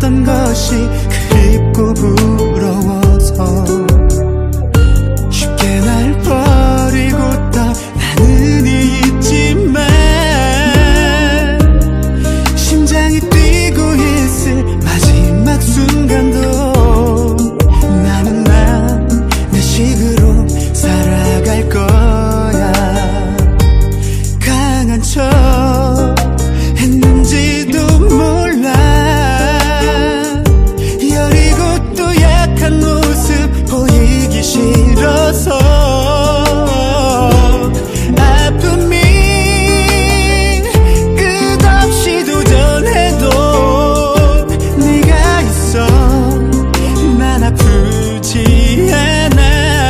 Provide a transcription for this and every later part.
했던 것이 그립고 부러워서 쉽게 날 버리고 떠나는 있지만 심장이 뛰고 있을 마지막 순간도 나는 내 식으로 살아갈 거야. 강한 척 했는지도 몰라. 여리고 또 약한 모습 보이기 싫어서 아픔이 끝없이 도전해도 네가 있어 난 아프지 않아.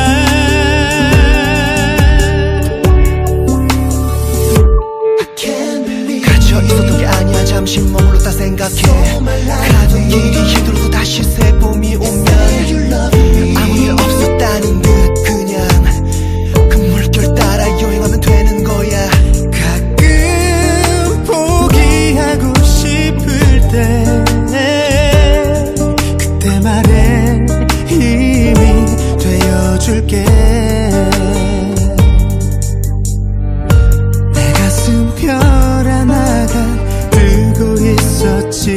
갇혀 있었던 게 아니야. 잠시 머물렀다 생각해. 가던 길이 힘들어도 다시 새 봄이 오면 아무 일 없었다는 듯 그냥 그 물결 따라 여행하면 되는 거야. 가끔 포기하고 싶을 때 그때 말해 힘이 되어줄게. 내 가슴 별 하나가 뜨고 있었지.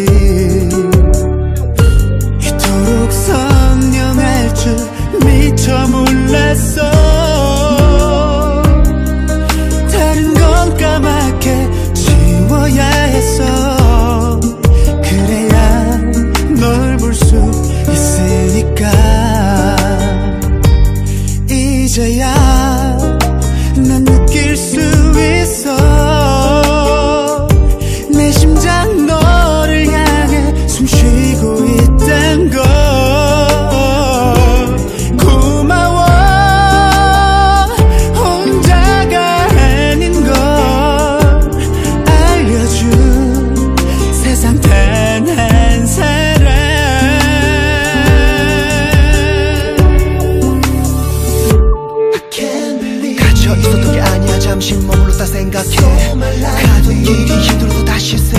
이토록 선명할 줄 미처 몰랐어. 다른 건 까맣게 지워야 했어. 그래야 널 볼 수 있으니까. 이제야 난 느낄 수 있어. 내 심장 너를 향해 숨쉬고 있단 걸. 고마워 혼자가 아닌 걸 알려준 세상 단 한 사람. 갇혀 있었던 게 아니야. 잠시 머물렀다 생각해. 가던 길이 힘들어도 다시